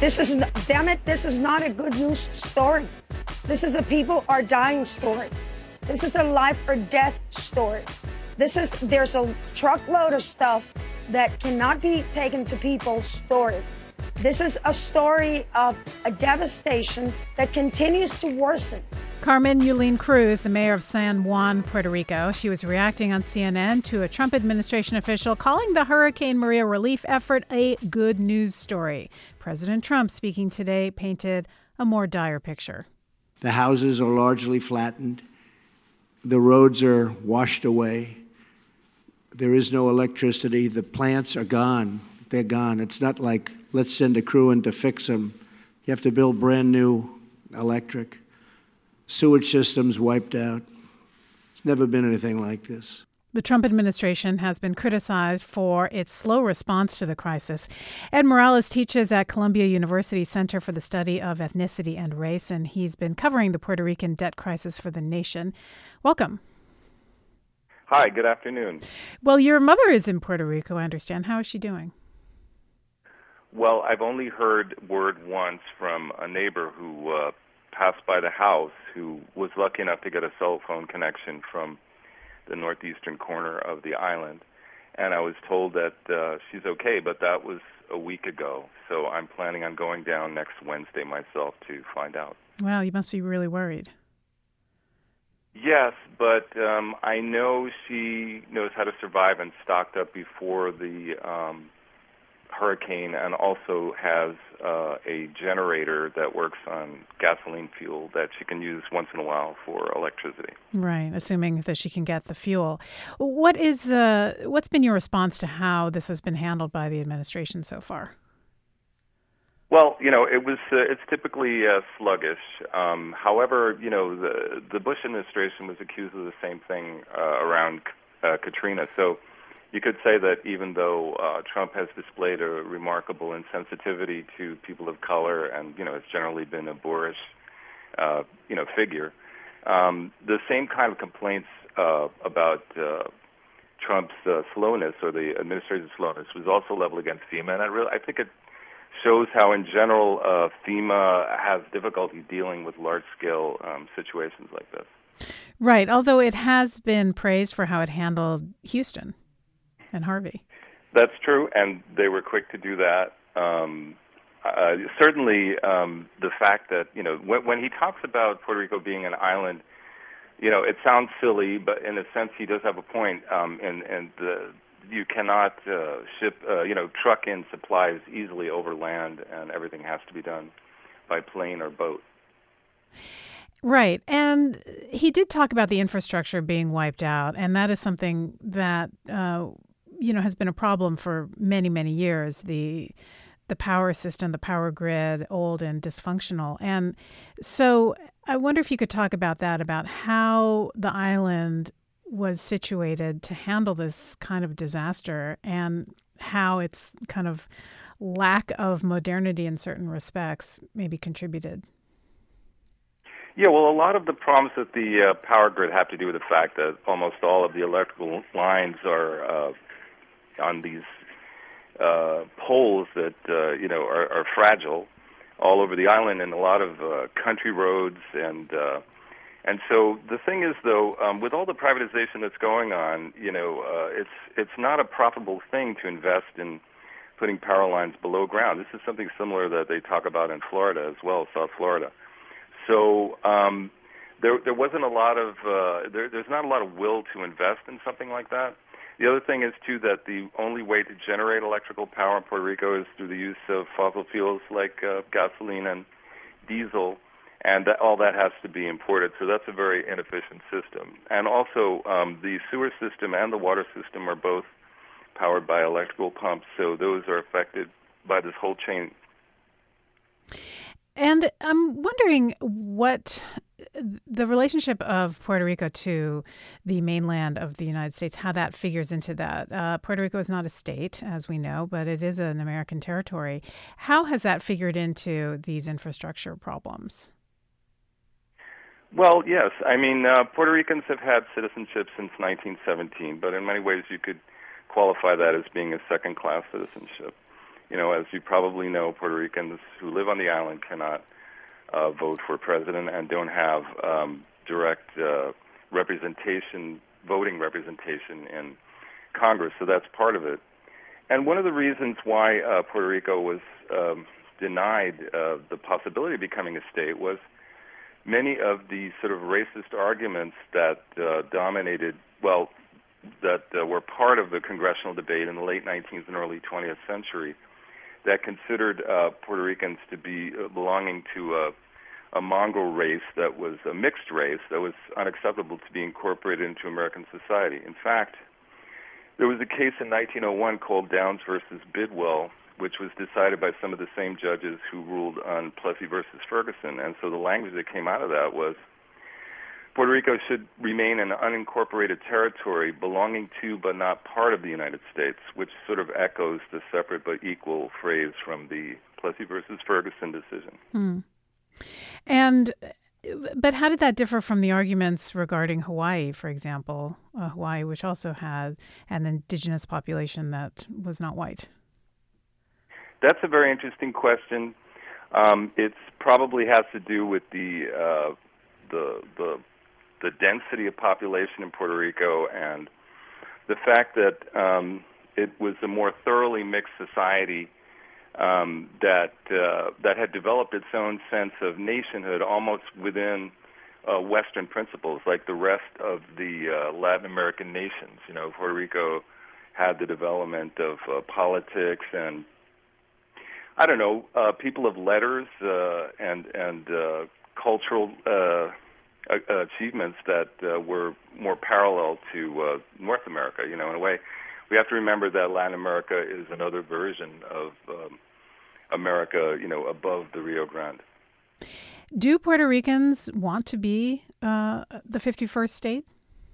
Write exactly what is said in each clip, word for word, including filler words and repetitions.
This is, damn it, this is not a good news story. This is a people are dying story. This is a life or death story. This is, there's a truckload of stuff that cannot be taken to people's story. This is a story of a devastation that continues to worsen. Carmen Yulín Cruz, the mayor of San Juan, Puerto Rico, she was reacting on C N N to a Trump administration official calling the Hurricane Maria relief effort a good news story. President Trump, speaking today, painted a more dire picture. The houses are largely flattened. The roads are washed away. There is no electricity. The plants are gone. They're gone. It's not like, let's send a crew in to fix them. You have to build brand new electric. Sewage systems wiped out. It's never been anything like this. The Trump administration has been criticized for its slow response to the crisis. Ed Morales teaches at Columbia University Center for the Study of Ethnicity and Race, and he's been covering the Puerto Rican debt crisis for The Nation. Welcome. Hi, good afternoon. Well, your mother is in Puerto Rico, I understand. How is she doing? Well, I've only heard word once from a neighbor who uh, passed by the house who was lucky enough to get a cell phone connection from the northeastern corner of the island. And I was told that uh, she's okay, but that was a week ago. So I'm planning on going down next Wednesday myself to find out. Wow, you must be really worried. Yes, but um, I know she knows how to survive and stocked up before the um, hurricane, and also has uh, a generator that works on gasoline fuel that she can use once in a while for electricity. Right, assuming that she can get the fuel. What is uh, what's been your response to how this has been handled by the administration so far? Well, you know, it was uh, it's typically uh, sluggish. Um, however, you know, the the Bush administration was accused of the same thing uh, around uh, Katrina. So you could say that even though uh, Trump has displayed a remarkable insensitivity to people of color, and you know, has generally been a boorish, uh, you know, figure, um, the same kind of complaints uh, about uh, Trump's uh, slowness, or the administration's slowness, was also leveled against FEMA. And I really, I think it shows how, in general, uh, FEMA has difficulty dealing with large-scale um, situations like this. Right, although it has been praised for how it handled Houston and Harvey. That's true, and they were quick to do that. Um, uh, certainly, um, the fact that, you know, when, when he talks about Puerto Rico being an island, you know, it sounds silly, but in a sense he does have a point, um, and, and the you cannot uh, ship, uh, you know, truck in supplies easily over land, and everything has to be done by plane or boat. Right. And he did talk about the infrastructure being wiped out, and that is something that, uh, you know, has been a problem for many, many years. The the power system, the power grid, old and dysfunctional. And so I wonder if you could talk about that, about how the island was situated to handle this kind of disaster, and how its kind of lack of modernity in certain respects maybe contributed. Yeah, well, a lot of the problems with the uh, power grid have to do with the fact that almost all of the electrical lines are uh, on these uh, poles that, uh, you know, are, are fragile all over the island, and a lot of uh, country roads. And uh, and so the thing is, though, um, with all the privatization that's going on, you know, uh, it's it's not a profitable thing to invest in putting power lines below ground. This is something similar that they talk about in Florida as well, South Florida. So um, there there wasn't a lot of uh, there, there's not a lot of will to invest in something like that. The other thing is too that the only way to generate electrical power in Puerto Rico is through the use of fossil fuels like uh, gasoline and diesel, and that, all that has to be imported. So that's a very inefficient system. And also um, the sewer system and the water system are both powered by electrical pumps, so those are affected by this whole chain. And I'm wondering what the relationship of Puerto Rico to the mainland of the United States, how that figures into that. Uh, Puerto Rico is not a state, as we know, but it is an American territory. How has that figured into these infrastructure problems? Well, yes. I mean, uh, Puerto Ricans have had citizenship since nineteen seventeen, but in many ways you could qualify that as being a second-class citizenship. You know, as you probably know, Puerto Ricans who live on the island cannot uh, vote for president and don't have um, direct uh, representation, voting representation in Congress. So that's part of it. And one of the reasons why uh, Puerto Rico was um, denied uh, the possibility of becoming a state was many of the sort of racist arguments that uh, dominated, well, that uh, were part of the congressional debate in the late nineteenth and early twentieth century that considered uh, Puerto Ricans to be uh, belonging to a, a mongrel race that was a mixed race that was unacceptable to be incorporated into American society. In fact, there was a case in nineteen oh one called Downs versus Bidwell, which was decided by some of the same judges who ruled on Plessy versus Ferguson. And so the language that came out of that was Puerto Rico should remain an unincorporated territory belonging to but not part of the United States, which sort of echoes the separate but equal phrase from the Plessy versus Ferguson decision. Hmm. And but how did that differ from the arguments regarding Hawaii, for example, uh, Hawaii, which also had an indigenous population that was not white? That's a very interesting question. Um, it probably has to do with the uh, the the the density of population in Puerto Rico and the fact that um, it was a more thoroughly mixed society um, that uh, that had developed its own sense of nationhood almost within uh, Western principles, like the rest of the uh, Latin American nations. You know, Puerto Rico had the development of uh, politics and I don't know, uh, people of letters uh, and and uh, cultural uh, achievements that uh, were more parallel to uh, North America. You know, in a way, we have to remember that Latin America is another version of um, America, you know, above the Rio Grande. Do Puerto Ricans want to be uh, the fifty-first state?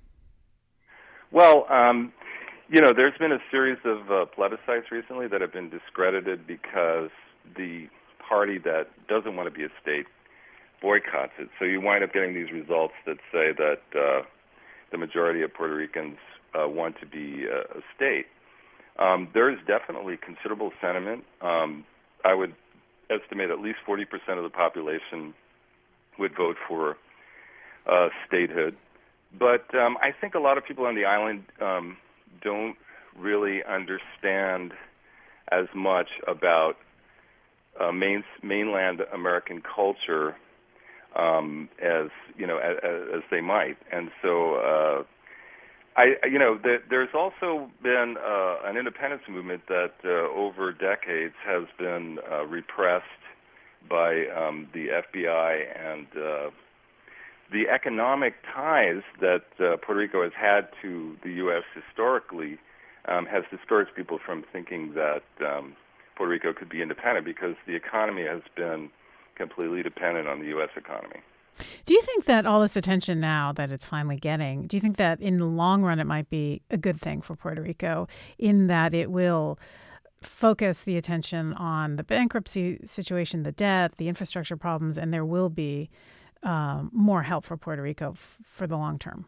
Well, um, you know, there's been a series of uh, plebiscites recently that have been discredited because the party that doesn't want to be a state boycotts it. So you wind up getting these results that say that uh, the majority of Puerto Ricans uh, want to be uh, a state. Um, there is definitely considerable sentiment. Um, I would estimate at least forty percent of the population would vote for uh, statehood. But um, I think a lot of people on the island um, don't really understand as much about uh, main, mainland American culture um, as you know as, as they might, and so uh, I you know the, there's also been uh, an independence movement that uh, over decades has been uh, repressed by um, the F B I and uh, the economic ties that uh, Puerto Rico has had to the U S historically um, has discouraged people from thinking that um, Puerto Rico could be independent because the economy has been completely dependent on the U S economy. Do you think that all this attention now that it's finally getting, do you think that in the long run it might be a good thing for Puerto Rico in that it will focus the attention on the bankruptcy situation, the debt, the infrastructure problems, and there will be um, more help for Puerto Rico f- for the long term?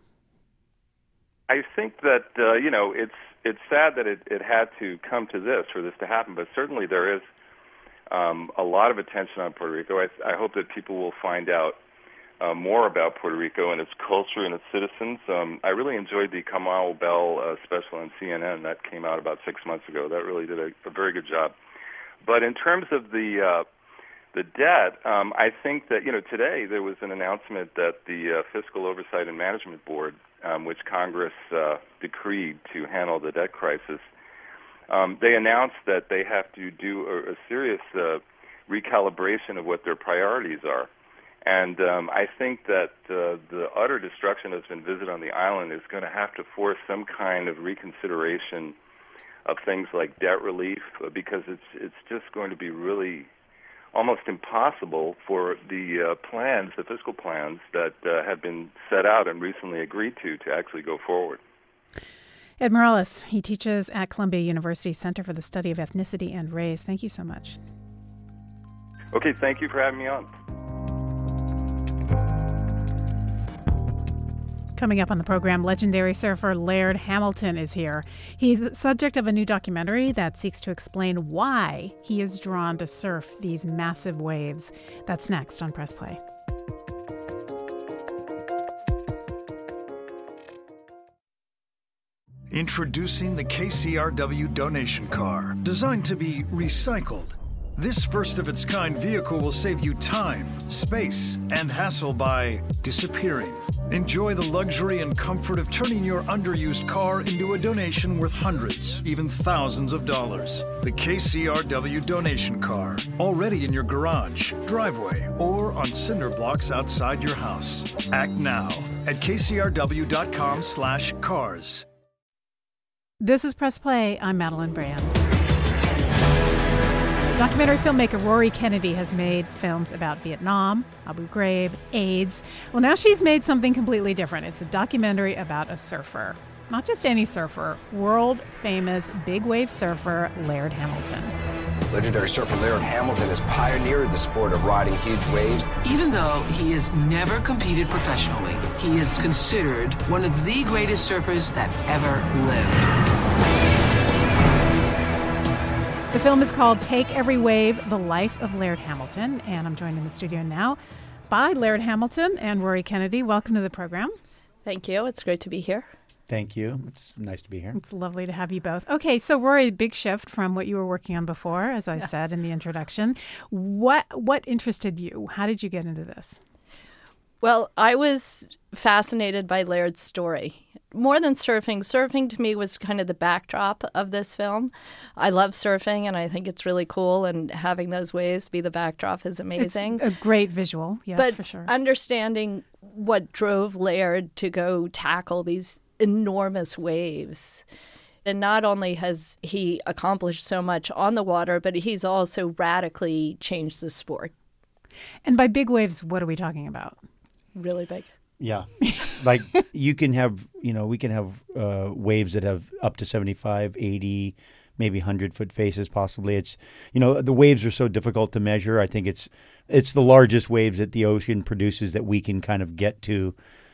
I think that, uh, you know, it's it's sad that it, it had to come to this, for this to happen, but certainly there is um, a lot of attention on Puerto Rico. I, I hope that people will find out uh, more about Puerto Rico and its culture and its citizens. Um, I really enjoyed the Kamau Bell uh, special on C N N that came out about six months ago. That really did a, a very good job. But in terms of the uh, the debt, um, I think that, you know, today there was an announcement that the uh, Fiscal Oversight and Management Board, um, which Congress uh, decreed to handle the debt crisis, um, they announced that they have to do a, a serious uh, recalibration of what their priorities are. And um, I think that uh, the utter destruction that's been visited on the island is going to have to force some kind of reconsideration of things like debt relief, uh, because it's it's just going to be really almost impossible for the uh, plans, the fiscal plans that uh, have been set out and recently agreed to, to actually go forward. Ed Morales, he teaches at Columbia University Center for the Study of Ethnicity and Race. Thank you so much. Okay, thank you for having me on. Coming up on the program, legendary surfer Laird Hamilton is here. He's the subject of a new documentary that seeks to explain why he is drawn to surf these massive waves. That's next on Press Play. Introducing the K C R W donation car, designed to be recycled. This first-of-its-kind vehicle will save you time, space, and hassle by disappearing. Enjoy the luxury and comfort of turning your underused car into a donation worth hundreds, even thousands of dollars. The K C R W donation car, already in your garage, driveway, or on cinder blocks outside your house. Act now at kcrw.com slash cars. This is Press Play. I'm Madeline Brand. Documentary filmmaker Rory Kennedy has made films about Vietnam, Abu Ghraib, AIDS. Well, now she's made something completely different. It's a documentary about a surfer. Not just any surfer, world-famous big wave surfer Laird Hamilton. Legendary surfer Laird Hamilton has pioneered the sport of riding huge waves. Even though he has never competed professionally, he is considered one of the greatest surfers that ever lived. The film is called Take Every Wave, The Life of Laird Hamilton, and I'm joined in the studio now by Laird Hamilton and Rory Kennedy. Welcome to the program. Thank you. It's great to be here. Thank you. It's nice to be here. It's lovely to have you both. Okay, so Rory, big shift from what you were working on before, as I yeah. said in the introduction. What what interested you? How did you get into this? Well, I was fascinated by Laird's story. More than surfing, surfing to me was kind of the backdrop of this film. I love surfing, and I think it's really cool, and having those waves be the backdrop is amazing. It's a great visual, yes, but for sure. Understanding what drove Laird to go tackle these enormous waves. And not only has he accomplished so much on the water, but he's also radically changed the sport. And by big waves, what are we talking about? Really big. Yeah. Like you can have, you know, we can have uh, waves that have up to seventy-five, eighty, maybe one hundred foot faces possibly. It's, you know, the waves are so difficult to measure. I think it's it's the largest waves that the ocean produces that we can kind of get to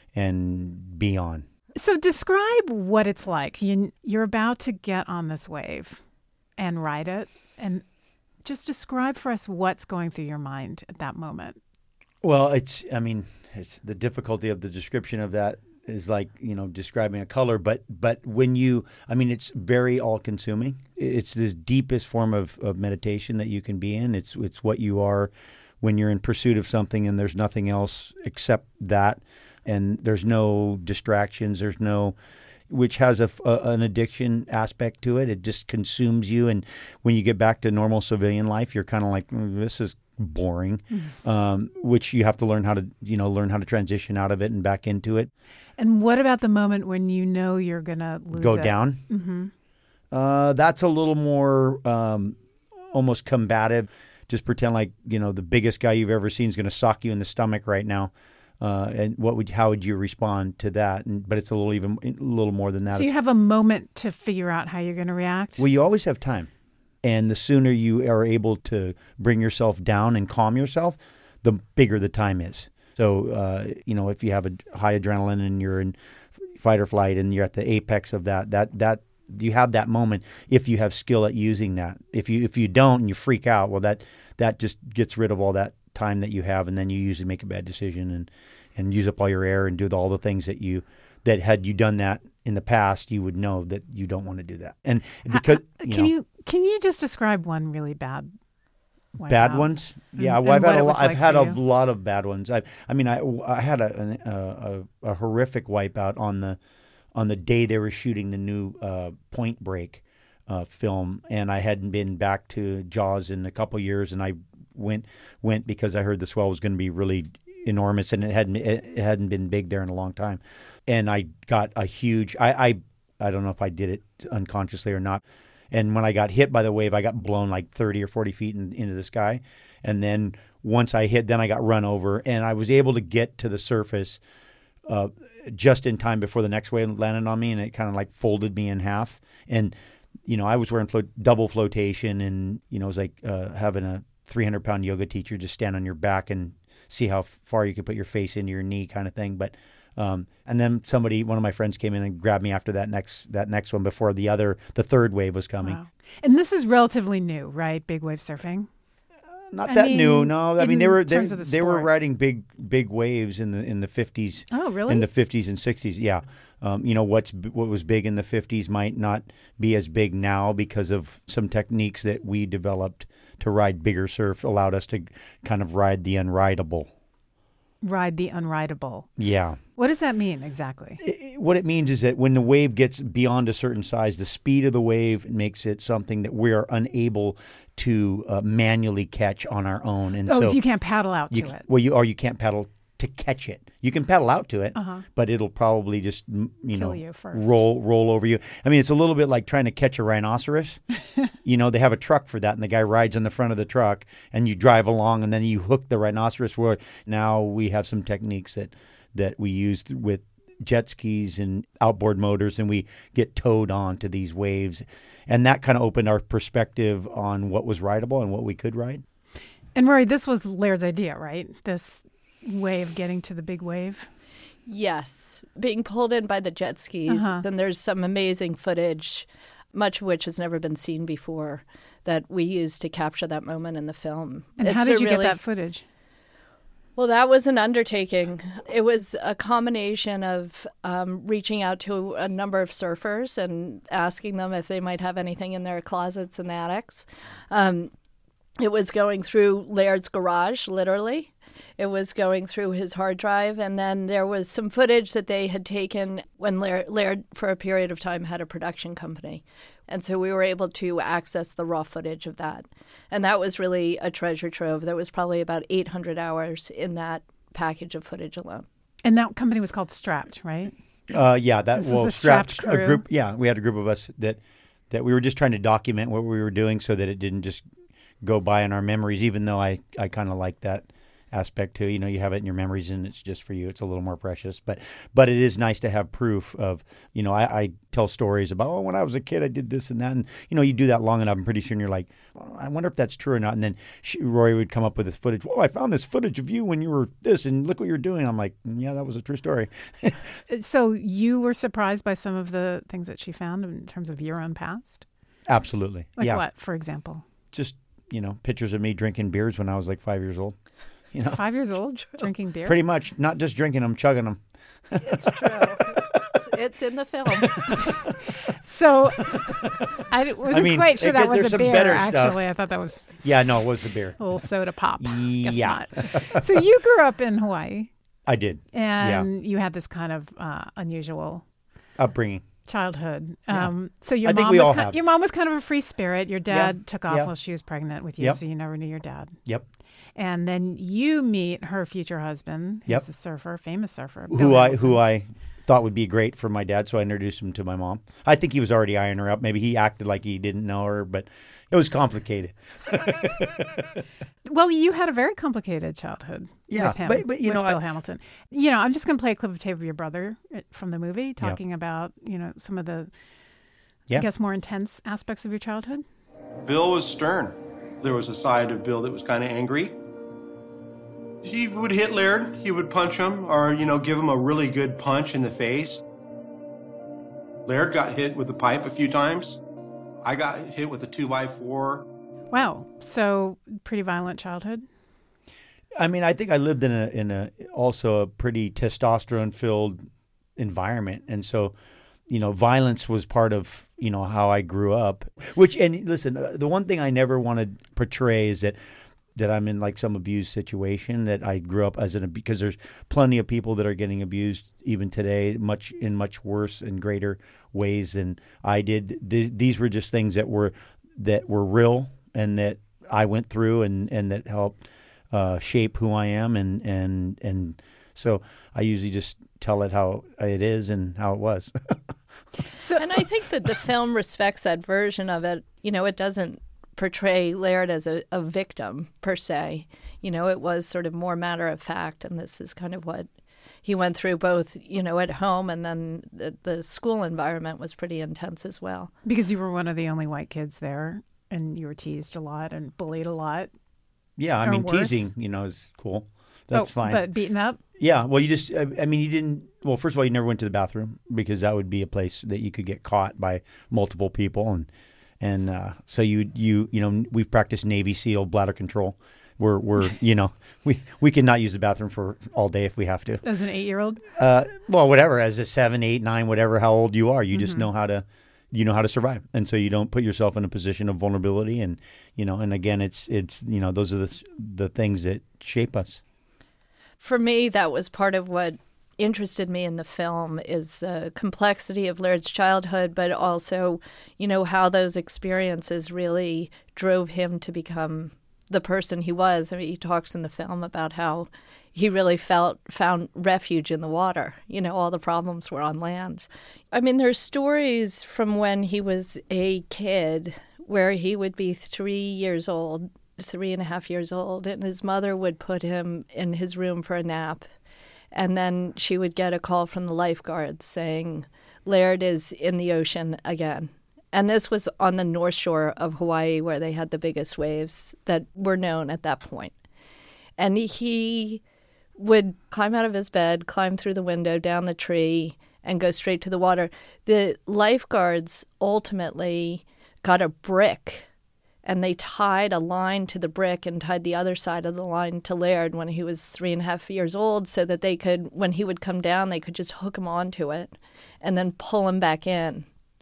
and be on. So describe what it's like. You, you're about to get on this wave and ride it. And just describe for us what's going through your mind at that moment. Well, it's, I mean, it's the difficulty of the description of that is like, you know, describing a color. But but when you, I mean, it's very all-consuming. It's this deepest form of, of meditation that you can be in. It's it's what you are when you're in pursuit of something and there's nothing else except that. And there's no distractions. There's no, which has a, a, an addiction aspect to it. It just consumes you. And when you get back to normal civilian life, you're kind of like, mm, this is boring, mm-hmm. um, which you have to learn how to, you know, learn how to transition out of it and back into it. And what about the moment when you know you're going to lose Go it? down? Mm-hmm. Uh, that's a little more um, almost combative. Just pretend like, you know, the biggest guy you've ever seen is going to sock you in the stomach right now. Uh, and what would how would you respond to that? And, but it's a little even a little more than that. So you have a moment to figure out how you're going to react? Well, you always have time. And the sooner you are able to bring yourself down and calm yourself, the bigger the time is. So, uh, you know, if you have a high adrenaline and you're in fight or flight and you're at the apex of that, that that you have that moment if you have skill at using that. If you if you don't and you freak out, well, that that just gets rid of all that time that you have, and then you usually make a bad decision and, and use up all your air and do all the things that you that had you done that in the past, you would know that you don't want to do that. And because uh, you can know, you can you just describe one really bad bad out? ones? Yeah, and, well, I've and had a lo- I've like had a you? lot of bad ones. I I mean I I had a a, a a horrific wipeout on the on the day they were shooting the new uh, Point Break uh, film, and I hadn't been back to Jaws in a couple years, and I went went because I heard the swell was going to be really enormous, and it hadn't it hadn't been big there in a long time, and I got a huge I I, I don't know if I did it unconsciously or not, and when I got hit by the wave, I got blown like thirty or forty feet in, into the sky, and then once I hit, then I got run over, and I was able to get to the surface uh, just in time before the next wave landed on me, and it kind of like folded me in half, and you know I was wearing float, double flotation, and you know it was like uh, having a three hundred pound yoga teacher just stand on your back and see how far you can put your face into your knee kind of thing. But Um, and then somebody, one of my friends, came in and grabbed me after that next that next one before the other, the third wave was coming. Wow. And this is relatively new, right? Big wave surfing. Not I that mean, new, no. I mean, they in were they, terms of the they were sport. riding big big waves in the in the fifties. Oh, really? In the fifties and sixties, yeah. Um, you know what's what was big in the fifties might not be as big now because of some techniques that we developed to ride bigger surf allowed us to kind of ride the unrideable. Ride the unrideable. Yeah. What does that mean exactly? It, what it means is that when the wave gets beyond a certain size, the speed of the wave makes it something that we are unable to uh, manually catch on our own. And Oh, so so you can't paddle out you, to it. Well, you or you can't paddle to catch it. You can paddle out to it, Uh-huh. but it'll probably just m- you Kill know you first. roll roll over you. I mean, it's a little bit like trying to catch a rhinoceros. You know, they have a truck for that, and the guy rides on the front of the truck, and you drive along, and then you hook the rhinoceros. Where now we have some techniques that that we use with jet skis and outboard motors, and we get towed on to these waves, and that kind of opened our perspective on what was rideable and what we could ride. And Rory, this was Laird's idea, right? This way of getting to the big wave. Yes, being pulled in by the jet skis. Uh-huh. Then there's some amazing footage, much of which has never been seen before, that we used to capture that moment in the film. And how It's did a you really- get that footage? Well, that was an undertaking. It was a combination of um, reaching out to a number of surfers and asking them if they might have anything in their closets and attics. Um, it was going through Laird's garage, literally. It was going through his hard drive. And then there was some footage that they had taken when Laird, Laird for a period of time, had a production company. And so we were able to access the raw footage of that. And that was really a treasure trove. There was probably about eight hundred hours in that package of footage alone. And that company was called Strapped, right? Uh, yeah, that This is well, the Strapped strapped a crew. group. Yeah, we had a group of us that that we were just trying to document what we were doing so that it didn't just go by in our memories. Even though I I kind of like that aspect too. You know, you have it in your memories and it's just for you. It's a little more precious. But but it is nice to have proof of, you know, I, I tell stories about, oh, when I was a kid, I did this and that. And, you know, you do that long enough and pretty soon you're like, well, I wonder if that's true or not. And then she, Rory would come up with this footage. Oh, I found this footage of you when you were this and look what you're doing. I'm like, yeah, that was a true story. So you were surprised by some of the things that she found in terms of your own past? Absolutely. Like yeah. what, for example? Just, you know, pictures of me drinking beers when I was like five years old. You know, Five years old, drinking beer? pretty much, not just drinking them, chugging them. It's true. it's, it's in the film. So I wasn't I mean, quite sure it- that was there's a some beer, better actually. stuff. I thought that was Yeah, no, it was the beer. a little soda pop. Guess Yeah. not. So you grew up in Hawaii, I did. and you had this kind of uh, unusual Upbringing. childhood. Yeah. Um, so your I think mom we was all ki- have. your mom was kind of a free spirit. Your dad Yeah. took off Yeah. while she was pregnant with you, Yep. so you never knew your dad. Yep. And then you meet her future husband, who's Yep. a surfer, famous surfer, Who Bill I Hamilton. who I thought would be great for my dad, so I introduced him to my mom. I think he was already eyeing her up. Maybe he acted like he didn't know her, but it was complicated. Well, you had a very complicated childhood Yeah, with him, but- but, you with know, I- Bill Hamilton. You know, I'm just going to play a clip of tape of your brother uh, from the movie talking about, you know, some of the, Yeah. I guess, more intense aspects of your childhood. Bill was stern. There was a side of Bill that was kind of angry. He would hit Laird, he would punch him, or, you know, give him a really good punch in the face. Laird got hit with a pipe a few times. I got hit with a two by four. Wow. So pretty violent childhood. I mean, I think I lived in a in a also a pretty testosterone filled environment, and so, you know, violence was part of, you know, how I grew up. Which, and listen, uh, the one thing I never want to portray is that that I'm in like some abused situation, that I grew up as an, because there's plenty of people that are getting abused even today, much in much worse and greater ways than I did. Th- these were just things that were that were real and that I went through and and that helped uh, shape who I am, and and and so I usually just tell it how it is and how it was. So, and I think that the film respects that version of it. You know, it doesn't portray Laird as a, a victim per se. You know, it was sort of more matter of fact, and this is kind of what he went through, both, you know, at home, and then the, the school environment was pretty intense as well. Because you were one of the only white kids there, and you were teased a lot and bullied a lot. Yeah, I Or mean, worse. teasing, you know, is cool. That's Oh, fine. But beaten up? Yeah, well, you just, I, I mean, you didn't, well, first of all, you never went to the bathroom because that would be a place that you could get caught by multiple people. And, and uh, so you, you, you know, we've practiced Navy SEAL bladder control. We're, we're, you know, we, we can not use the bathroom for all day if we have to. As an eight-year-old? Uh, well, whatever, as a seven, eight, nine, whatever, how old you are, you just Mm-hmm. know how to, you know how to survive. And so you don't put yourself in a position of vulnerability. And, you know, and again, it's, it's, you know, those are the, the things that shape us. For me, that was part of what interested me in the film is the complexity of Laird's childhood, but also, you know, how those experiences really drove him to become the person he was. I mean, he talks in the film about how he really felt found refuge in the water. You know, all the problems were on land. I mean, there's stories from when he was a kid where he would be three years old, three and a half years old, and his mother would put him in his room for a nap. And then she would get a call from the lifeguards saying, Laird is in the ocean again. And this was on the north shore of Hawaii where they had the biggest waves that were known at that point. And he would climb out of his bed, climb through the window, down the tree, and go straight to the water. The lifeguards ultimately got a brick, and they tied a line to the brick and tied the other side of the line to Laird when he was three and a half years old so that they could, when he would come down, they could just hook him onto it and then pull him back in.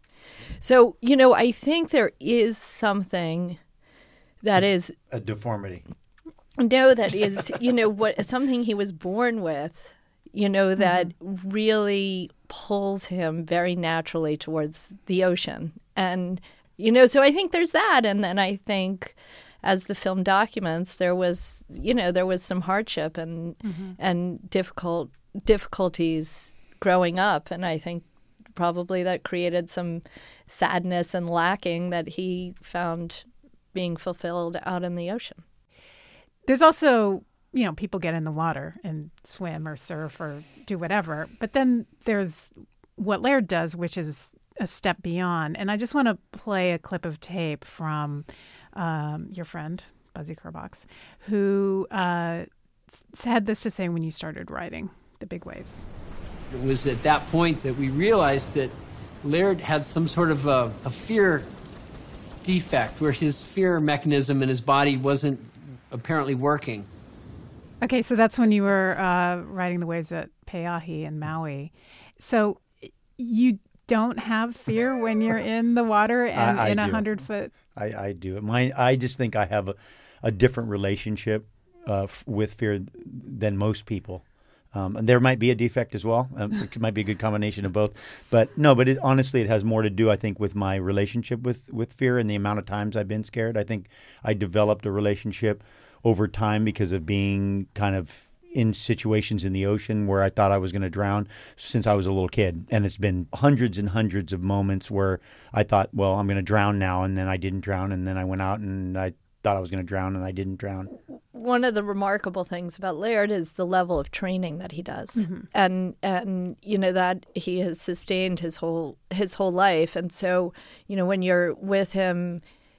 So, you know, I think there is something that is a deformity. No, that is, you know, what something he was born with, you know, that mm-hmm. really pulls him very naturally towards the ocean. And, you know, so I think there's that. And then I think as the film documents, there was, you know, there was some hardship and mm-hmm. and difficult difficulties growing up. And I think probably that created some sadness and lacking that he found being fulfilled out in the ocean. There's also, you know, people get in the water and swim or surf or do whatever. But then there's what Laird does, which is a step beyond. And I just want to play a clip of tape from um, your friend, Buzzy Kerbox, who uh, had this to say when you started writing The Big Waves. It was at that point that we realized that Laird had some sort of a, a fear defect where his fear mechanism in his body wasn't apparently working. Okay, so that's when you were uh, riding the waves at Pe'ahi in Maui. So you don't have fear when you're in the water and I, I in a do. hundred foot? I, I do. My, I just think I have a, a different relationship uh, f- with fear than most people. Um, and there might be a defect as well. Um, it might be a good combination of both. But no, but it, honestly, it has more to do, I think, with my relationship with, with fear and the amount of times I've been scared. I think I developed a relationship over time because of being kind of in situations in the ocean where I thought I was going to drown since I was a little kid. And it's been hundreds and hundreds of moments where I thought, well, I'm going to drown now. And then I didn't drown. And then I went out and I thought I was going to drown and I didn't drown. One of the remarkable things about Laird is the level of training that he does. Mm-hmm. And, and, you know, that he has sustained his whole, his whole life. And so, you know, when you're with him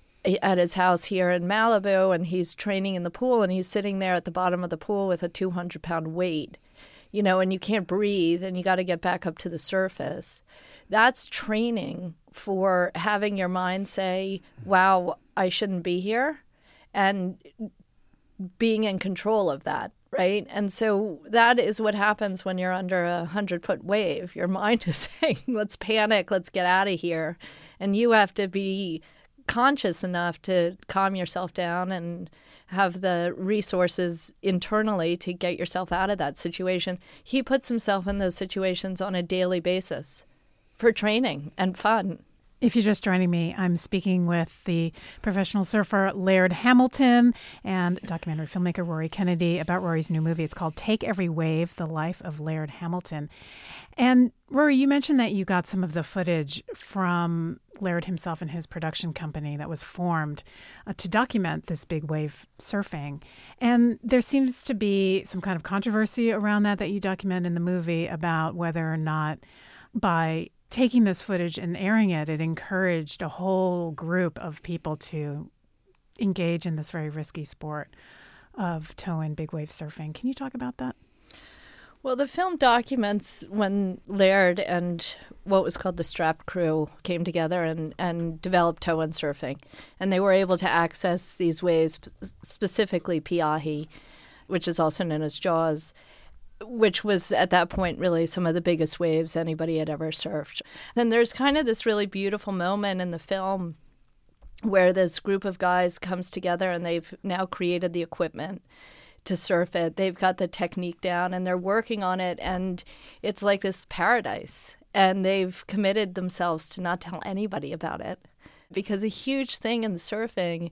at his house here in Malibu and he's training in the pool and he's sitting there at the bottom of the pool with a two hundred pound weight, you know, and you can't breathe and you got to get back up to the surface. That's training for having your mind say, wow, I shouldn't be here, and being in control of that, right? And so that is what happens when you're under a hundred-foot wave. Your mind is saying, let's panic, let's get out of here. And you have to be conscious enough to calm yourself down and have the resources internally to get yourself out of that situation. He puts himself in those situations on a daily basis for training and fun. If you're just joining me, I'm speaking with the professional surfer Laird Hamilton and documentary filmmaker Rory Kennedy about Rory's new movie. It's called Take Every Wave, The Life of Laird Hamilton. And Rory, you mentioned that you got some of the footage from Laird himself and his production company that was formed uh, to document this big wave surfing. And there seems to be some kind of controversy around that that you document in the movie about whether or not by taking this footage and airing it, it encouraged a whole group of people to engage in this very risky sport of tow and big wave surfing. Can you talk about that? Well, the film documents when Laird and what was called the Strap Crew came together and, and developed tow and surfing. And they were able to access these waves, specifically Piahi, which is also known as Jaws, which was at that point really some of the biggest waves anybody had ever surfed. And there's kind of this really beautiful moment in the film where this group of guys comes together and they've now created the equipment to surf it. They've got the technique down and they're working on it, and it's like this paradise. And they've committed themselves to not tell anybody about it, because a huge thing in surfing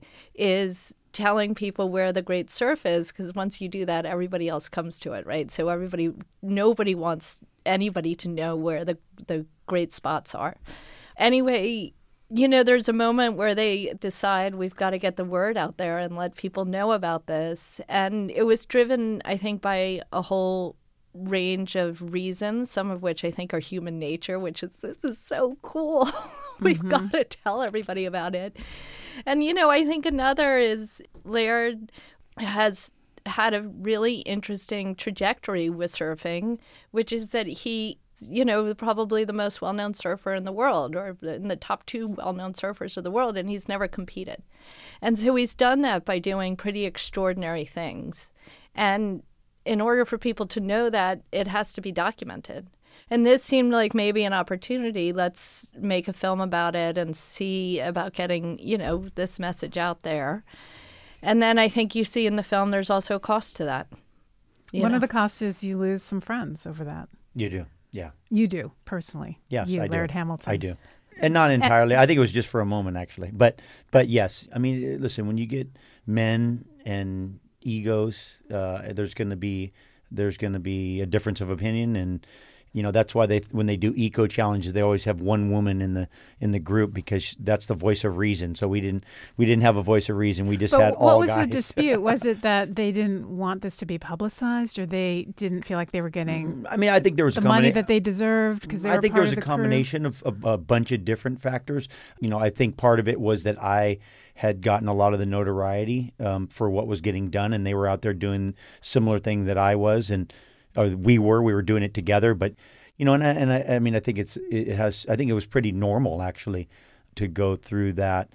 is telling people where the great surf is, because once you do that, everybody else comes to it, right? So everybody, nobody wants anybody to know where the the great spots are. Anyway, you know, there's a moment where they decide we've got to get the word out there and let people know about this. And it was driven, I think, by a whole range of reasons, some of which I think are human nature, which is, this is so cool. We've mm-hmm. got to tell everybody about it. And, you know, I think another is Laird has had a really interesting trajectory with surfing, which is that he, you know, probably the most well-known surfer in the world, or in the top two well-known surfers of the world, and he's never competed. And so he's done that by doing pretty extraordinary things. And in order for people to know that, it has to be documented. And this seemed like maybe an opportunity. Let's make a film about it and see about getting, you know, this message out there. And then I think you see in the film there's also a cost to that. One know? of the costs is you lose some friends over that. You do, yeah. You do, personally. Yes, you, I Laird do. Hamilton. I do. And not entirely. I think it was just for a moment, actually. But, but yes, I mean, listen, when you get men and egos, uh, there's going to be there's going to be a difference of opinion, and you know that's why they when they do eco challenges, they always have one woman in the in the group, because that's the voice of reason. So we didn't we didn't have a voice of reason. We just but had what all was guys. the dispute? Was it that they didn't want this to be publicized, or they didn't feel like they were getting? I mean, I think there was the a combina- money that they deserved because they I were think part there was of a the combination of, of a bunch of different factors. You know, I think part of it was that I had gotten a lot of the notoriety um, for what was getting done, and they were out there doing similar thing that I was, and or we were. We were doing it together, but you know, and I, and I, I mean, I think it's it has. I think it was pretty normal actually to go through that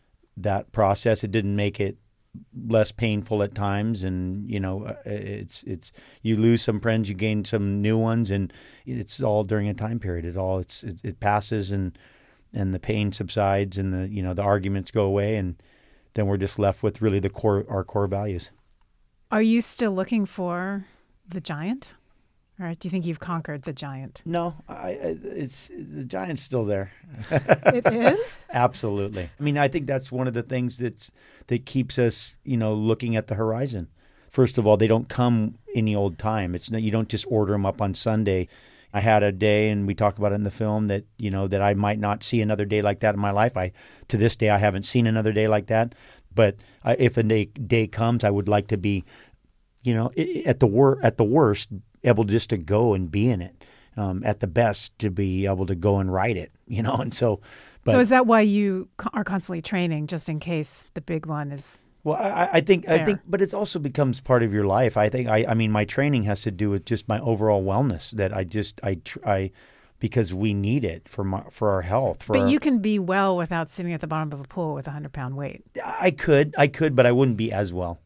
that process. It didn't make it less painful at times, and you know, it's it's you lose some friends, you gain some new ones, and it's all during a time period. It all it's it, it passes, and and the pain subsides, and the you know the arguments go away, and then we're just left with really the core our core values. Are you still looking for the giant? Or do you think you've conquered the giant? No, I, I, it's the giant's still there. It is? Absolutely. I mean, I think that's one of the things that that keeps us, you know, looking at the horizon. First of all, they don't come any old time. It's not, you don't just order them up on Sunday. I had a day, and we talk about it in the film, that you know that I might not see another day like that in my life. I to this day I haven't seen another day like that. But I, if a day, day comes, I would like to be, you know, at the wor- at the worst, able just to go and be in it. Um, at the best, to be able to go and write it, you know. And so, but, so is that why you co- are constantly training, just in case the big one is? Well, I, I think there. I think, but it also becomes part of your life. I think I, I mean, my training has to do with just my overall wellness. That I just I I because we need it for my, for our health. For but our, you can be well without sitting at the bottom of a pool with a hundred pound weight. I could, I could, but I wouldn't be as well.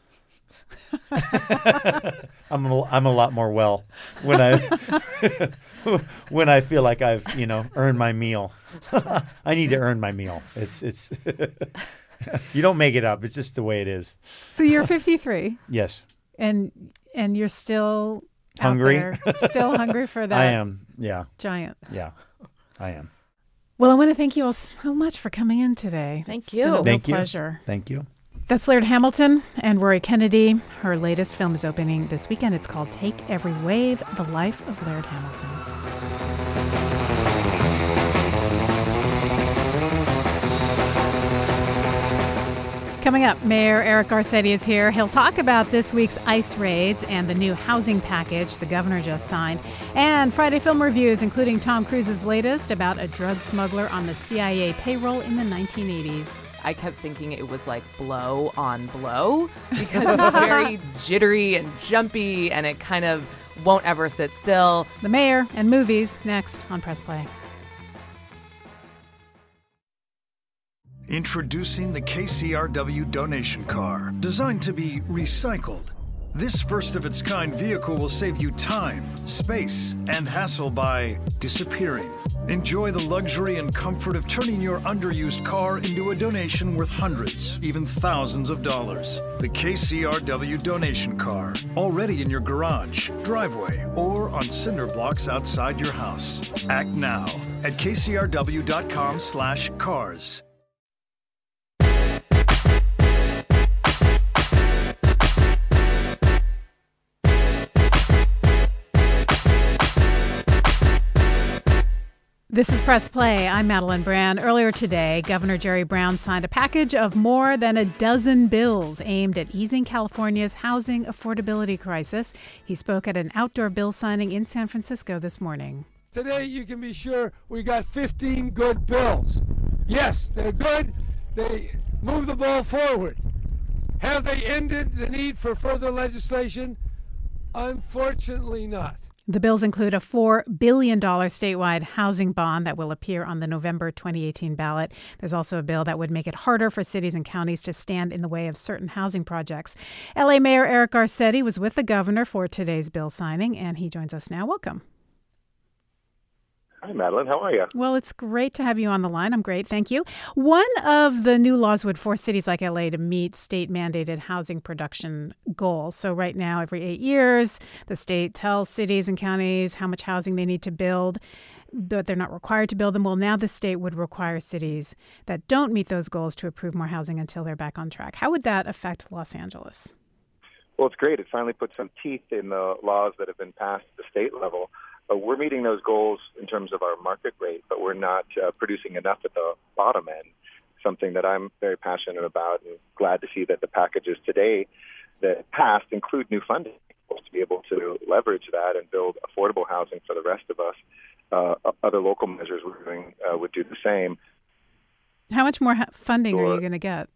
I'm a, I'm a lot more well when I when I feel like I've you know earned my meal. I need to earn my meal. It's it's you don't make it up. It's just the way it is. So you're fifty-three. Yes. And and you're still hungry. Out there, still hungry for that. I am. Yeah. Giant. Yeah, I am. Well, I want to thank you all so much for coming in today. Thank It's you. been a real Thank you. pleasure. Thank you. That's Laird Hamilton and Rory Kennedy. Her latest film is opening this weekend. It's called Take Every Wave, The Life of Laird Hamilton. Coming up, Mayor Eric Garcetti is here. He'll talk about this week's ICE raids and the new housing package the governor just signed, and Friday film reviews, including Tom Cruise's latest about a drug smuggler on the C I A payroll in the nineteen eighties. I kept thinking it was like blow on blow because it's very jittery and jumpy, and it kind of won't ever sit still. The mayor and movies next on Press Play. Introducing the K C R W donation car, designed to be recycled. This first-of-its-kind vehicle will save you time, space, and hassle by disappearing. Enjoy the luxury and comfort of turning your underused car into a donation worth hundreds, even thousands of dollars. The K C R W donation car, already in your garage, driveway, or on cinder blocks outside your house. Act now at k c r w dot com slash cars. This is Press Play. I'm Madeline Brand. Earlier today, Governor Jerry Brown signed a package of more than a dozen bills aimed at easing California's housing affordability crisis. He spoke at an outdoor bill signing in San Francisco this morning. Today, you can be sure we got fifteen good bills. Yes, they're good. They move the ball forward. Have they ended the need for further legislation? Unfortunately not. The bills include a four billion dollars statewide housing bond that will appear on the November twenty eighteen ballot. There's also a bill that would make it harder for cities and counties to stand in the way of certain housing projects. L A Mayor Eric Garcetti was with the governor for today's bill signing, and he joins us now. Welcome. Hi, Madeline. How are you? Well, it's great to have you on the line. I'm great. Thank you. One of the new laws would force cities like L A to meet state-mandated housing production goals. So right now, every eight years, the state tells cities and counties how much housing they need to build, but they're not required to build them. Well, now the state would require cities that don't meet those goals to approve more housing until they're back on track. How would that affect Los Angeles? Well, it's great. It finally put some teeth in the laws that have been passed at the state level. Uh, we're meeting those goals in terms of our market rate, but we're not uh, producing enough at the bottom end, something that I'm very passionate about and glad to see that the packages today that passed include new funding to be able to leverage that and build affordable housing for the rest of us. Uh, other local measures we're doing uh, would do the same. How much more ha- funding Sure. are you going to get?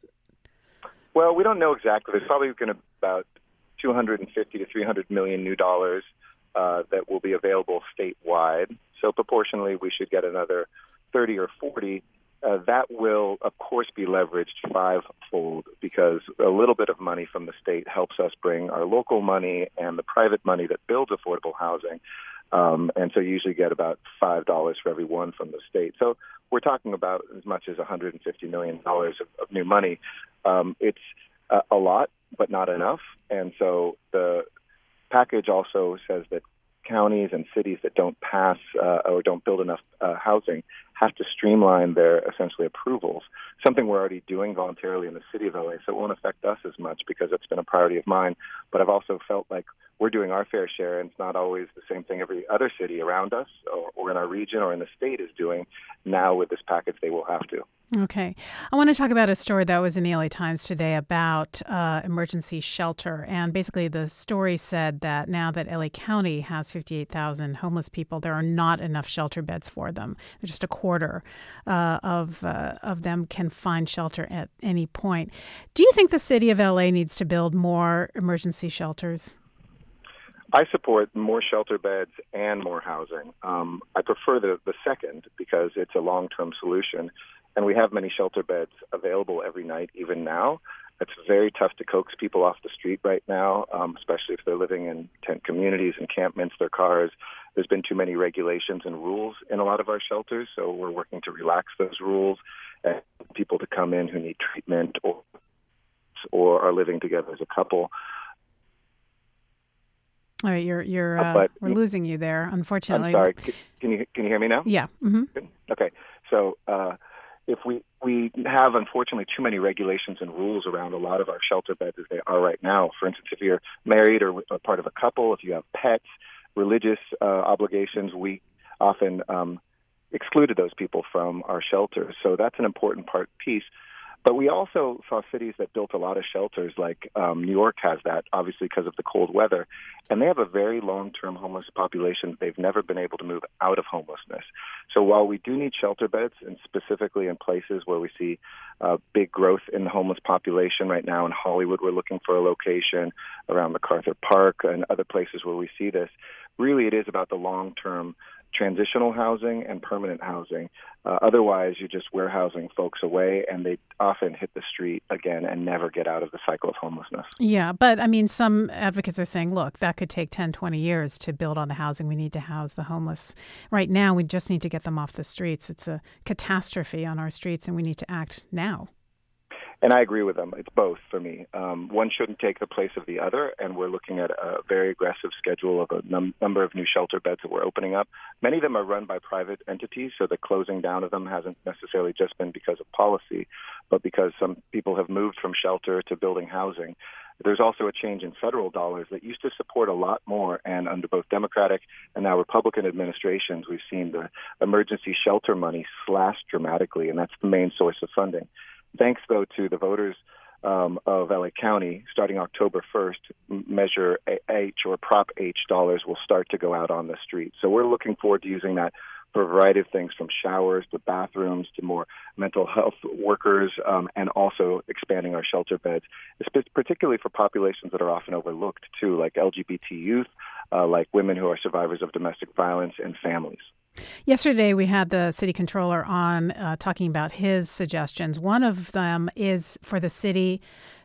Well, we don't know exactly. There's probably going to be about two hundred fifty to three hundred million new dollars uh, that will be available statewide. So proportionally, we should get another thirty or forty. Uh, that will, of course, be leveraged fivefold because a little bit of money from the state helps us bring our local money and the private money that builds affordable housing. Um, and so you usually get about five dollars for every one from the state. So we're talking about as much as one hundred fifty million dollars of, of new money. Um, it's uh, a lot, but not enough. And so the package also says that counties and cities that don't pass uh, or don't build enough uh, housing have to streamline their essentially approvals, something we're already doing voluntarily in the city of L A, so it won't affect us as much because it's been a priority of mine. But I've also felt like we're doing our fair share, and it's not always the same thing every other city around us or, or in our region or in the state is doing. Now with this package, they will have to. Okay. I want to talk about a story that was in the L A Times today about uh, emergency shelter. And basically the story said that now that L A County has fifty-eight thousand homeless people, there are not enough shelter beds for them. They're just a quarter uh, of uh, of them can find shelter at any point. Do you think the city of L A needs to build more emergency shelters? I support more shelter beds and more housing. Um, I prefer the, the second because it's a long-term solution. And we have many shelter beds available every night, even now. It's very tough to coax people off the street right now, um, especially if they're living in tent communities, encampments, their cars. There's been too many regulations and rules in a lot of our shelters, so we're working to relax those rules and people to come in who need treatment or or are living together as a couple. All right, you're you're uh, but, we're losing you there, unfortunately. I'm sorry. Can you can you hear me now? Yeah. Mm-hmm. Okay. So uh, if we we have unfortunately too many regulations and rules around a lot of our shelter beds as they are right now. For instance, if you're married or a part of a couple, if you have pets, religious uh, obligations, we often um, excluded those people from our shelters. So that's an important part piece. But we also saw cities that built a lot of shelters, like um, New York has that, obviously because of the cold weather. And they have a very long-term homeless population. They've never been able to move out of homelessness. So while we do need shelter beds, and specifically in places where we see uh, big growth in the homeless population right now in Hollywood, we're looking for a location around MacArthur Park and other places where we see this. Really, it is about the long-term transitional housing and permanent housing. Uh, otherwise, you're just warehousing folks away, and they often hit the street again and never get out of the cycle of homelessness. Yeah, but I mean, some advocates are saying, look, that could take ten, twenty years to build on the housing. We need to house the homeless. Right now, we just need to get them off the streets. It's a catastrophe on our streets, and we need to act now. And I agree with them. It's both for me. Um, one shouldn't take the place of the other, and we're looking at a very aggressive schedule of a num- number of new shelter beds that we're opening up. Many of them are run by private entities, so the closing down of them hasn't necessarily just been because of policy, but because some people have moved from shelter to building housing. There's also a change in federal dollars that used to support a lot more, and under both Democratic and now Republican administrations, we've seen the emergency shelter money slashed dramatically, and that's the main source of funding. Thanks, though, to the voters um, of L A County, starting October first, Measure H or Prop H dollars will start to go out on the street. So we're looking forward to using that for a variety of things, from showers to bathrooms to more mental health workers, um, and also expanding our shelter beds, particularly for populations that are often overlooked, too, like L G B T youth, uh, like women who are survivors of domestic violence, and families. Yesterday, we had the city controller on uh, talking about his suggestions. One of them is for the city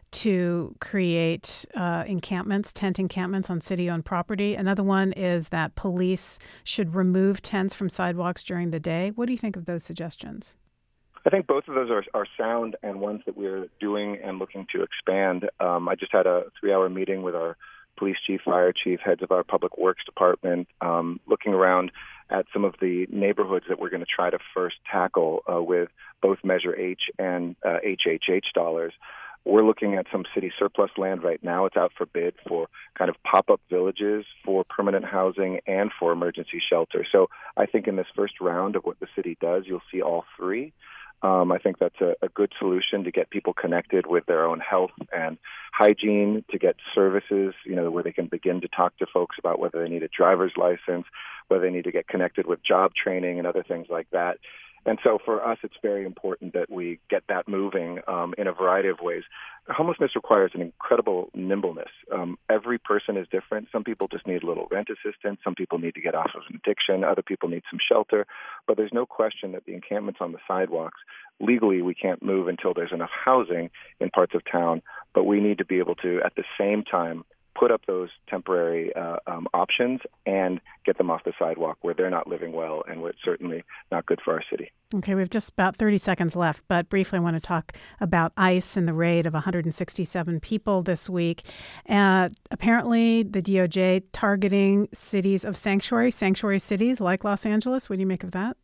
to create uh, encampments, tent encampments on city-owned property. Another one is that police should remove tents from sidewalks during the day. What do you think of those suggestions? I think both of those are, are sound and ones that we're doing and looking to expand. Um, I just had a three-hour meeting with our police chief, fire chief, heads of our public works department, um, looking around at some of the neighborhoods that we're going to try to first tackle uh, with both Measure H and uh, H H H dollars. We're looking at some city surplus land right now. It's out for bid for kind of pop-up villages for permanent housing and for emergency shelter. So I think in this first round of what the city does, you'll see all three. Um, I think that's a, a good solution to get people connected with their own health and hygiene, to get services, you know, where they can begin to talk to folks about whether they need a driver's license, whether they need to get connected with job training and other things like that. And so for us, it's very important that we get that moving um, in a variety of ways. Homelessness requires an incredible nimbleness. Um, every person is different. Some people just need a little rent assistance. Some people need to get off of an addiction. Other people need some shelter. But there's no question that the encampments on the sidewalks, legally we can't move until there's enough housing in parts of town. But we need to be able to, at the same time, put up those temporary uh, um, options and get them off the sidewalk where they're not living well and where it's certainly not good for our city. Okay, we have just about thirty seconds left, but briefly I want to talk about ICE and the raid of one hundred sixty-seven people this week. Uh, apparently, the D O J targeting cities of sanctuary, sanctuary cities like Los Angeles. What do you make of that?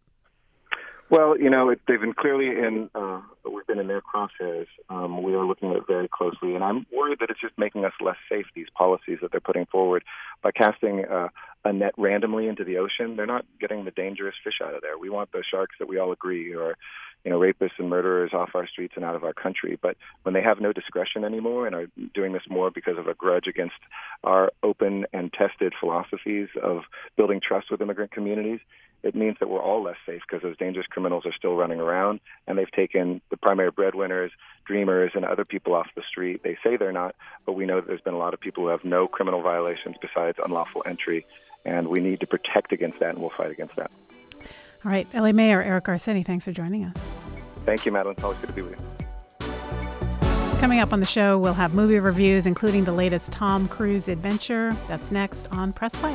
Well, you know, it, they've been clearly in, uh, we've been in their crosshairs. Um, we are looking at it very closely, and I'm worried that it's just making us less safe, these policies that they're putting forward. By casting uh, a net randomly into the ocean, they're not getting the dangerous fish out of there. We want the sharks that we all agree are, you know, rapists and murderers off our streets and out of our country. But when they have no discretion anymore and are doing this more because of a grudge against our open and tested philosophies of building trust with immigrant communities, it means that we're all less safe because those dangerous criminals are still running around, and they've taken the primary breadwinners, dreamers, and other people off the street. They say they're not, but we know that there's been a lot of people who have no criminal violations besides unlawful entry, and we need to protect against that, and we'll fight against that. All right. L A Mayor Eric Garcetti, thanks for joining us. Thank you, Madeline. It's always good to be with you. Coming up on the show, we'll have movie reviews, including the latest Tom Cruise adventure. That's next on Press Play.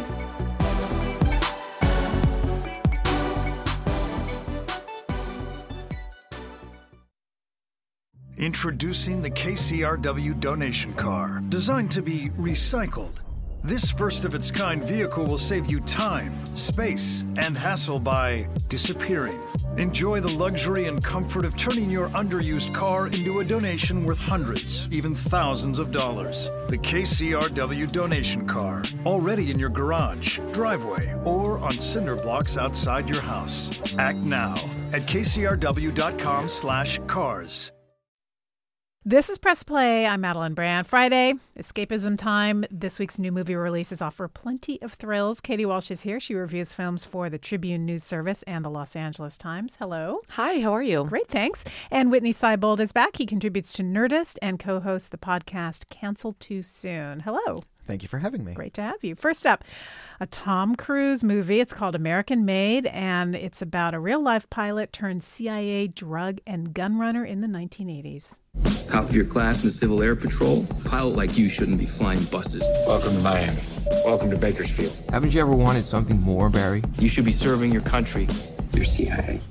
Introducing the K C R W donation car, designed to be recycled. This first-of-its-kind vehicle will save you time, space, and hassle by disappearing. Enjoy the luxury and comfort of turning your underused car into a donation worth hundreds, even thousands of dollars. The K C R W donation car, already in your garage, driveway, or on cinder blocks outside your house. Act now at kcrw.com slash cars. This is Press Play. I'm Madeline Brand. Friday, escapism time. This week's new movie releases offer plenty of thrills. Katie Walsh is here. She reviews films for the Tribune News Service and the Los Angeles Times. Hello. Hi, how are you? Great, thanks. And Whitney Seibold is back. He contributes to Nerdist and co-hosts the podcast Cancel Too Soon. Hello. Thank you for having me. Great to have you. First up, a Tom Cruise movie. It's called American Made, and it's about a real-life pilot turned C I A drug and gun runner in the nineteen eighties. Top of your class in the Civil Air Patrol. A pilot like you shouldn't be flying buses. Welcome to Miami. Welcome to Bakersfield. Haven't you ever wanted something more, Barry? You should be serving your country. You're C I A.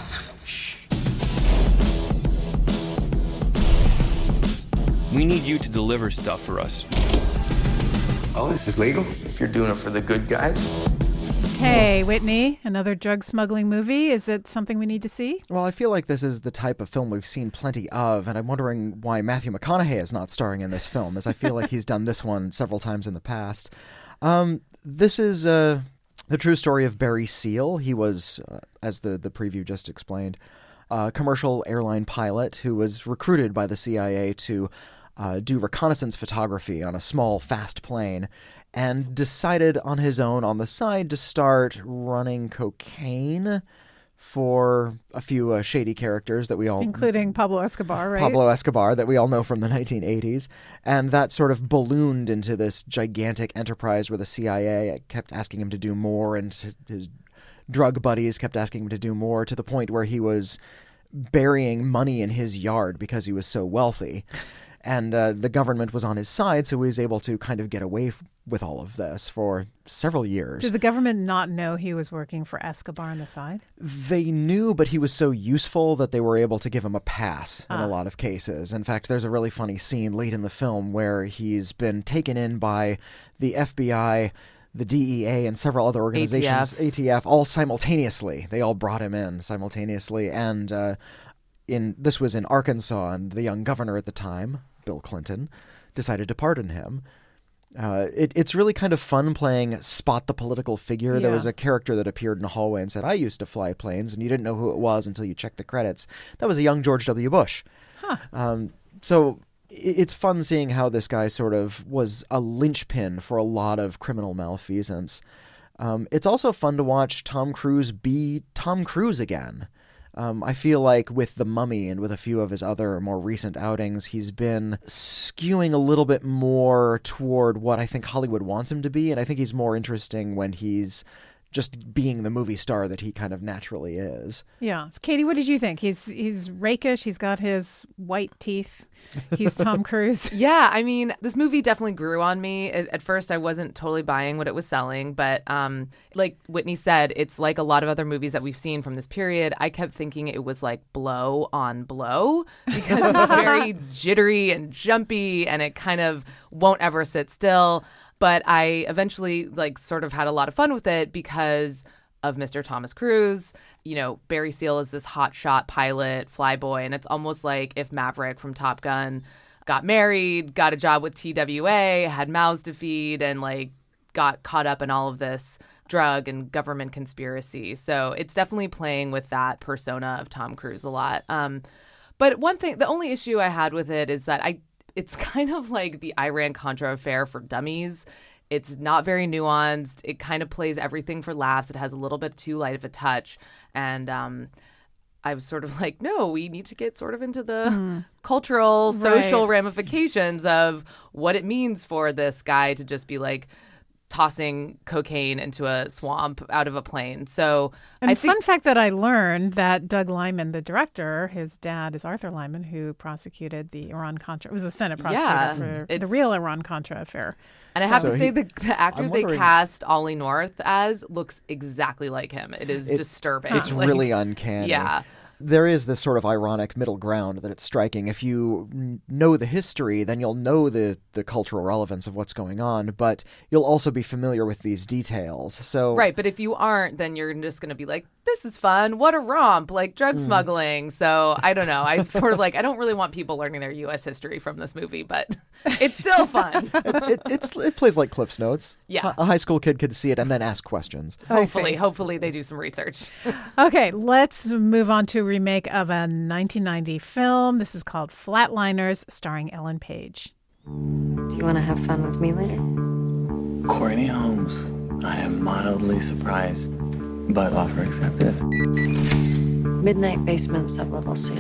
We need you to deliver stuff for us. Oh, this is legal? If you're doing it for the good guys. Hey, Whitney, another drug smuggling movie. Is it something we need to see? Well, I feel like this is the type of film we've seen plenty of, and I'm wondering why Matthew McConaughey is not starring in this film, as I feel like he's done this one several times in the past. Um, this is uh, the true story of Barry Seal. He was, uh, as the, the preview just explained, a commercial airline pilot who was recruited by the C I A to Uh, do reconnaissance photography on a small, fast plane, and decided on his own on the side to start running cocaine for a few uh, shady characters that we all... Including Pablo Escobar, right? Pablo Escobar, that we all know from the nineteen eighties. And that sort of ballooned into this gigantic enterprise where the C I A kept asking him to do more, and his, his drug buddies kept asking him to do more, to the point where he was burying money in his yard because he was so wealthy. And uh, the government was on his side, so he was able to kind of get away f- with all of this for several years. Did the government not know he was working for Escobar on the side? They knew, but he was so useful that they were able to give him a pass in Ah. a lot of cases. In fact, there's a really funny scene late in the film where he's been taken in by the F B I, the D E A, and several other organizations, A T F, A T F all simultaneously. They all brought him in simultaneously. And uh, in this was in Arkansas, and the young governor at the time, Bill Clinton, decided to pardon him. Uh, it, it's really kind of fun playing spot the political figure. Yeah. There was a character that appeared in a hallway and said, I used to fly planes, and you didn't know who it was until you checked the credits. That was a young George W. Bush. Huh. Um, so it, it's fun seeing how this guy sort of was a linchpin for a lot of criminal malfeasance. Um, it's also fun to watch Tom Cruise be Tom Cruise again. Um, I feel like with The Mummy and with a few of his other more recent outings, he's been skewing a little bit more toward what I think Hollywood wants him to be, and I think he's more interesting when he's just being the movie star that he kind of naturally is. Yeah. So Katie, what did you think? He's he's rakish. He's got his white teeth. He's Tom Cruise. Yeah, I mean, this movie definitely grew on me. At, at first, I wasn't totally buying what it was selling, but um, like Whitney said, it's like a lot of other movies that we've seen from this period. I kept thinking it was like blow on blow because it's very jittery and jumpy, and it kind of won't ever sit still. But I eventually like sort of had a lot of fun with it because of Mister Thomas Cruise. You know, Barry Seal is this hotshot pilot, flyboy, and it's almost like if Maverick from Top Gun got married, got a job with T W A, had mouths to feed, and like got caught up in all of this drug and government conspiracy. So it's definitely playing with that persona of Tom Cruise a lot. Um, but one thing, the only issue I had with it is that I, it's kind of like the Iran-Contra affair for dummies. It's not very nuanced. It kind of plays everything for laughs. It has a little bit too light of a touch. And um, I was sort of like, no, we need to get sort of into the mm. cultural, social right. ramifications of what it means for this guy to just be like tossing cocaine into a swamp out of a plane. So and I think fun fact that I learned that Doug Lyman, the director, his dad is Arthur Lyman, who prosecuted the Iran-Contra. It was a Senate prosecutor Yeah, for it's- the real Iran-Contra affair. And I have So to say, he- the, the actor I'm they wondering- cast Ollie North as looks exactly like him. It is It- disturbing. It's Like, really uncanny. Yeah. There is this sort of ironic middle ground that it's striking. If you n- know the history, then you'll know the, the cultural relevance of what's going on, but you'll also be familiar with these details. So Right, but if you aren't, then you're just going to be like, this is fun. What a romp, like drug Mm. smuggling. So I don't know. I'm sort of like, I don't really want people learning their U S history from this movie, but it's still fun. it, it's, it plays like Cliff's Notes. Yeah. A, a high school kid could see it and then ask questions. Hopefully, hopefully they do some research. Okay, let's move on to a remake of a nineteen ninety film. This is called Flatliners, starring Ellen Page. Do you want to have fun with me later? Courtney Holmes, I am mildly surprised, but offer accepted. Midnight basement, sublevel C.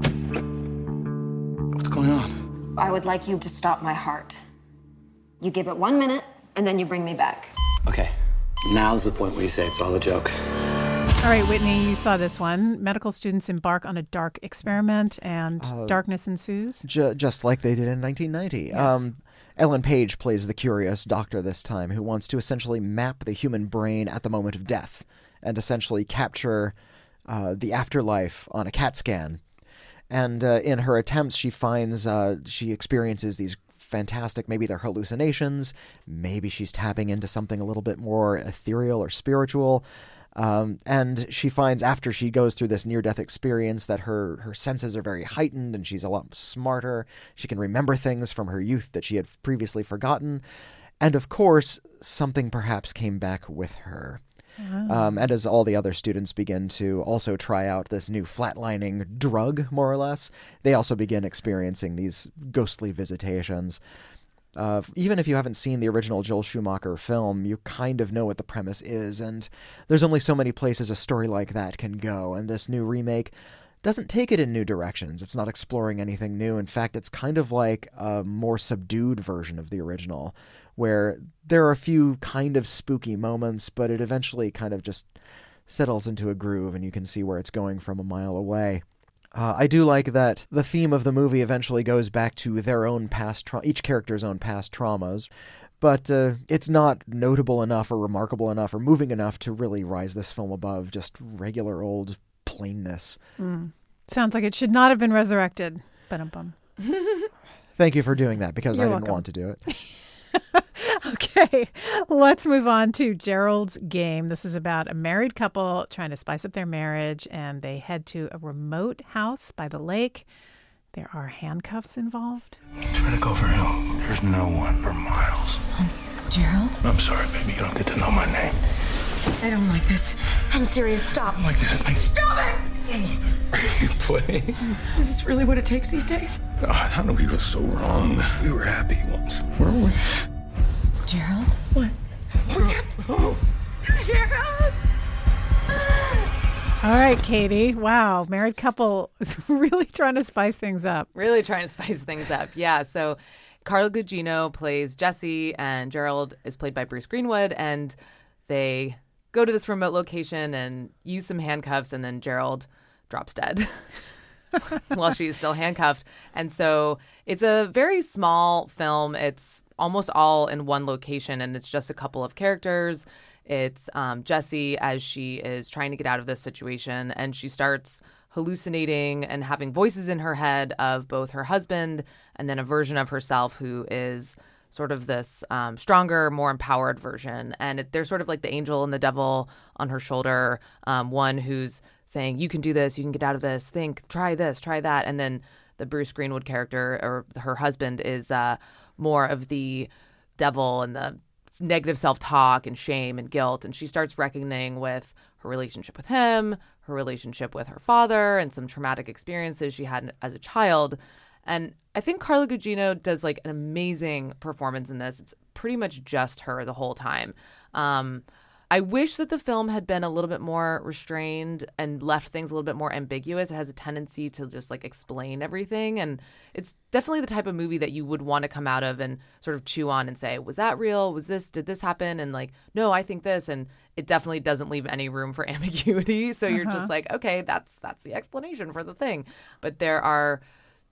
What's going on? I would like you to stop my heart. You give it one minute, and then you bring me back. Okay, now's the point where you say it's all a joke. All right, Whitney, you saw this one. Medical students embark on a dark experiment, and Uh, darkness ensues. Ju- just like they did in nineteen ninety. Um, Ellen Page plays the curious doctor this time, who wants to essentially map the human brain at the moment of death and essentially capture uh, the afterlife on a CAT scan. And uh, in her attempts, she finds uh, she experiences these fantastic, maybe they're hallucinations, maybe she's tapping into something a little bit more ethereal or spiritual. Um, and she finds after she goes through this near-death experience that her, her senses are very heightened and she's a lot smarter. She can remember things from her youth that she had previously forgotten. And of course, something perhaps came back with her. Oh. Um, and as all the other students begin to also try out this new flatlining drug, more or less, they also begin experiencing these ghostly visitations. Uh, even if you haven't seen the original Joel Schumacher film, you kind of know what the premise is, and there's only so many places a story like that can go, and this new remake doesn't take it in new directions. It's not exploring anything new. In fact, it's kind of like a more subdued version of the original, where there are a few kind of spooky moments, but it eventually kind of just settles into a groove, and you can see where it's going from a mile away. Uh, I do like that the theme of the movie eventually goes back to their own past, tra- each character's own past traumas, but uh, it's not notable enough or remarkable enough or moving enough to really rise this film above just regular old plainness. Mm. Sounds like it should not have been resurrected. Ba-dum-bum. Thank you for doing that, because You're I didn't welcome. want to do it. Okay, let's move on to Gerald's Game. This is about a married couple trying to spice up their marriage, and they head to a remote house by the lake. There are handcuffs involved. Try to go for help. There's no one for miles. Gerald? I'm sorry, baby. You don't get to know my name. I don't like this. I'm serious. Stop. Like that. Like, Stop it! Are you playing? Is this really what it takes these days? God, how do we go so wrong? We were happy once, weren't we? Gerald? What? What's happening? Gerald! All right, Katie. Wow, married couple is really trying to spice things up. Really trying to spice things up. Yeah. So Carla Gugino plays Jesse, and Gerald is played by Bruce Greenwood. And they go to this remote location and use some handcuffs, and then Gerald drops dead while she's still handcuffed. And so it's a very small film. It's almost all in one location, and it's just a couple of characters. It's um, Jessie as she is trying to get out of this situation, and she starts hallucinating and having voices in her head of both her husband and then a version of herself who is sort of this um, stronger, more empowered version. And it, they're sort of like the angel and the devil on her shoulder, um, one who's saying, you can do this, you can get out of this, think, try this, try that. And then the Bruce Greenwood character, or her husband, is uh, more of the devil and the negative self-talk and shame and guilt. And she starts reckoning with her relationship with him, her relationship with her father, and some traumatic experiences she had as a child. And I think Carla Gugino does like an amazing performance in this. It's pretty much just her the whole time. Um, I wish that the film had been a little bit more restrained and left things a little bit more ambiguous. It has a tendency to just like explain everything. And it's definitely the type of movie that you would want to come out of and sort of chew on and say, was that real? Was this, did this happen? And like, no, I think this. And it definitely doesn't leave any room for ambiguity. So you're Uh-huh. just like, okay, that's, that's the explanation for the thing. But there are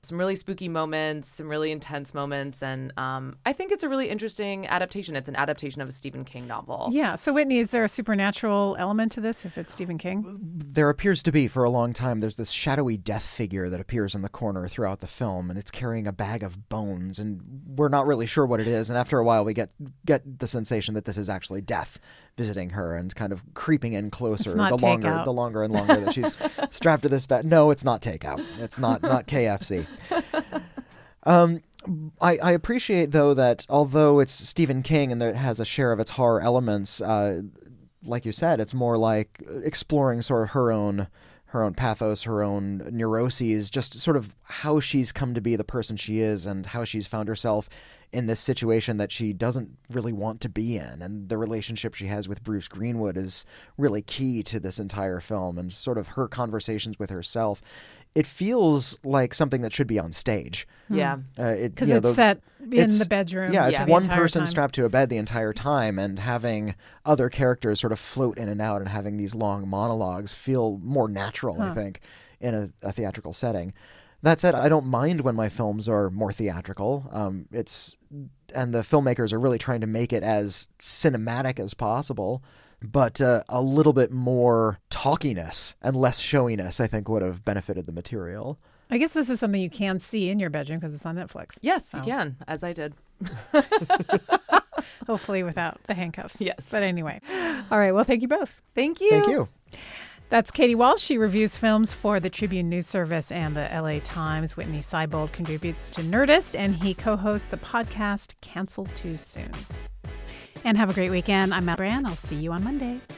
some really spooky moments, some really intense moments, and um, I think it's a really interesting adaptation. It's an adaptation of a Stephen King novel. Yeah. So, Whitney, is there a supernatural element to this if it's Stephen King? There appears to be for a long time. There's this shadowy death figure that appears in the corner throughout the film, and it's carrying a bag of bones, and we're not really sure what it is. And after a while, we get get the sensation that this is actually death visiting her and kind of creeping in closer the longer takeout. the longer and longer that she's strapped to this bed. No, it's not takeout. It's not not K F C. Um, I, I appreciate though that although it's Stephen King and that it has a share of its horror elements, uh, like you said, it's more like exploring sort of her own her own pathos, her own neuroses, just sort of how she's come to be the person she is and how she's found herself in this situation that she doesn't really want to be in. And the relationship she has with Bruce Greenwood is really key to this entire film, and sort of her conversations with herself. It feels like something that should be on stage. Yeah. Uh, it, Because you know, it's the, set in it's- the bedroom. Yeah, it's the one entire person time. strapped to a bed the entire time, and having other characters sort of float in and out and having these long monologues feel more natural, I Huh. think, in a, a theatrical setting. That said, I don't mind when my films are more theatrical. Um, it's and the filmmakers are really trying to make it as cinematic as possible, but uh, a little bit more talkiness and less showiness, I think, would have benefited the material. I guess this is something you can see in your bedroom because it's on Netflix. Yes, you Oh. can, as I did. Hopefully without the handcuffs. Yes. But anyway. All right. Well, thank you both. Thank you. Thank you. That's Katie Walsh. She reviews films for the Tribune News Service and the L A Times. Whitney Seibold contributes to Nerdist, and he co-hosts the podcast Canceled Too Soon. And have a great weekend. I'm Matt Brand. I'll see you on Monday.